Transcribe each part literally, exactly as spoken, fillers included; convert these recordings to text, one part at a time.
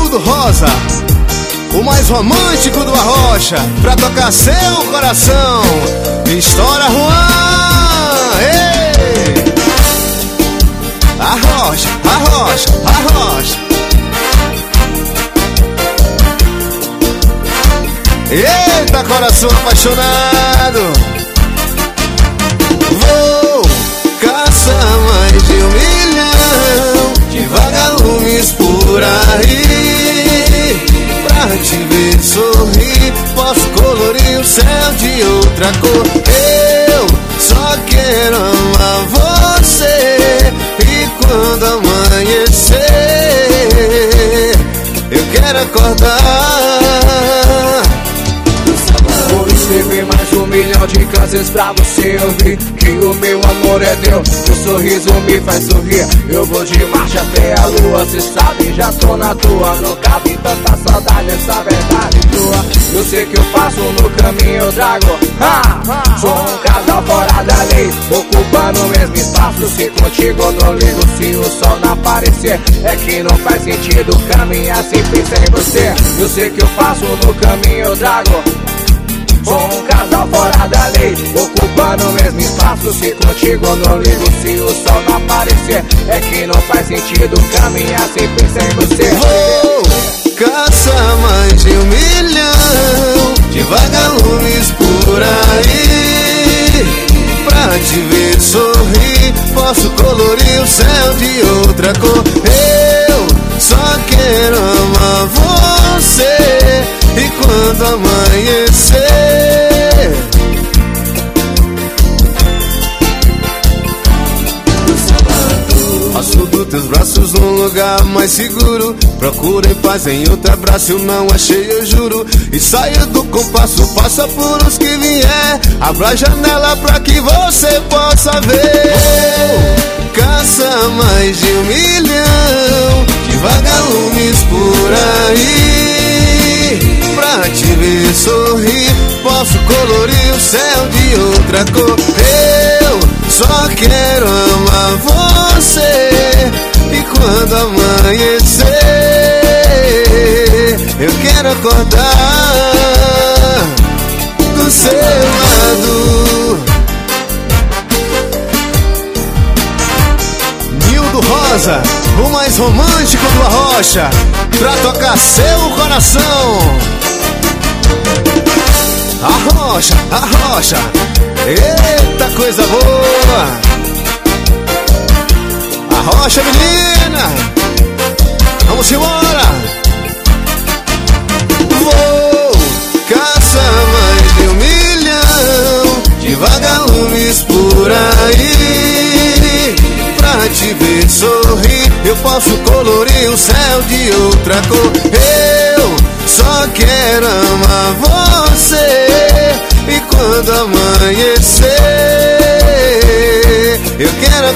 Nildo Rosa, o mais romântico do Arrocha, pra tocar seu coração. Estoura Juan, ei! Arrocha, arrocha, arrocha. Eita, coração apaixonado. Vou caçar mais de um milhão de vagalumes por aí, pra te ver sorrir, posso colorir o céu de outra cor. Eu só quero amar você, e quando amanhecer eu quero acordar. Vou escrever mais um milhão de canções pra você ouvir, que o meu amor é Deus, o sorriso me faz sorrir. Eu vou de marcha até a lua, cê sabe, já tô na tua. Nunca vi tanta saudade, essa verdade tua. Eu sei que eu faço no caminho, eu trago ah, sou um casal fora da lei, ocupando o mesmo espaço. Se contigo eu não ligo, se o sol não aparecer, é que não faz sentido caminhar sempre sem você. Eu sei que eu faço no caminho, eu trago sou um casal fora da lei, ocupando o mesmo espaço. Se contigo eu não ligo, se o sol não aparecer, é que não faz sentido caminhar sempre sem você. Vou caçar mais de um milhão de vagalumes por aí, pra te ver sorrir, posso colorir o céu de outra cor. Eu só quero amar você, e quando amanhecer faço dos teus braços um lugar mais seguro. Procuro em paz em outro abraço, eu não achei, eu juro. E saio do compasso, passa por os que vier. Abra a janela pra que você possa ver. Caça mais de um milhão de vagalumes por aí, pra te ver sorrir, posso colorir o céu de outra cor. Eu só quero amar você, e quando amanhecer eu quero acordar do seu lado. Nildo Rosa, o mais romântico do Arrocha, pra tocar seu coração. Arrocha, arrocha, eita coisa boa. Arrocha, menina, vamos embora. Vou caçar mais de um milhão de vagalumes por aí, pra te ver sorrir, eu posso colorir o céu de outra cor. Eu só quero amar você, e quando amanhecer eu quero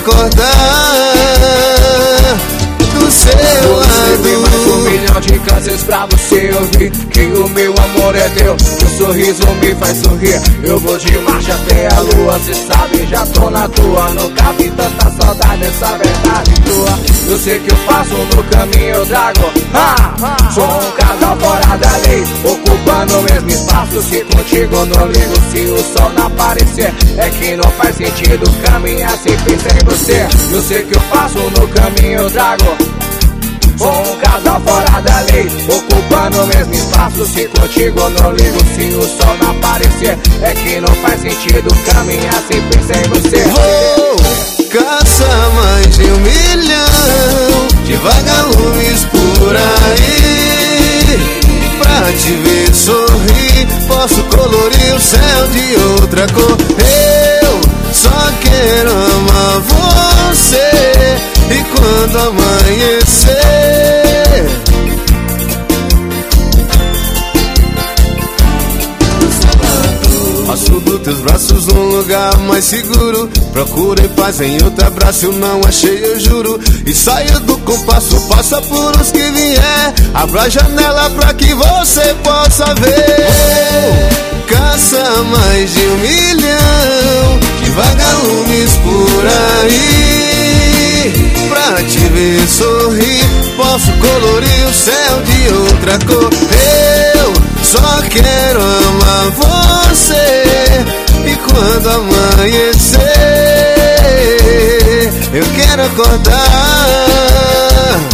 acordar do seu lado. Mais um milhão de canções pra você ouvir, que o meu amor é Deus, o sorriso me faz sorrir. Eu vou de marcha até a lua, cê sabe, já tô na tua. Nunca vi tanta saudade, essa verdade tua. Eu sei que eu faço no caminho, eu trago ah, sou um casal fora da lei, ocupando o mesmo espaço. Se contigo eu não ligo, se o sol não aparecer, é que não faz sentido caminhar sempre sem você. Eu sei que eu faço no caminho, eu trago sou um casal fora da lei, ocupando o mesmo espaço. Se contigo eu não ligo, se o sol não aparecer, é que não faz sentido caminhar sempre sem você. Vou caçar mais de um milhão de vagalumes por aí, pra te ver sorrir, posso colorir o céu de outra cor. Eu só quero amar você, e quando amanhecer faço dos teus braços um lugar mais seguro. Procuro em paz em outro abraço, eu não achei, eu juro. E saio do compasso, passa por os que vier. Abra a janela pra que você possa ver. Caça mais de um milhão de vagalumes por aí, pra te ver sorrir, posso colorir o céu de outra cor. Eu só quero amar você, e quando amanhecer eu quero acordar.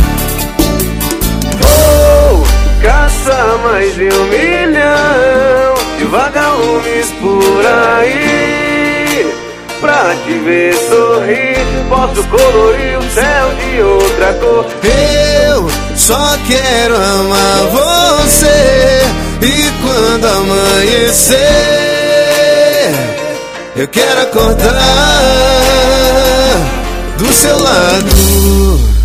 Vou caçar mais de um milhão de vagalumes por aí, pra te ver sorrir, posso colorir o céu de outra cor. Eu só quero amar você, e quando amanhecer eu quero acordar do seu lado.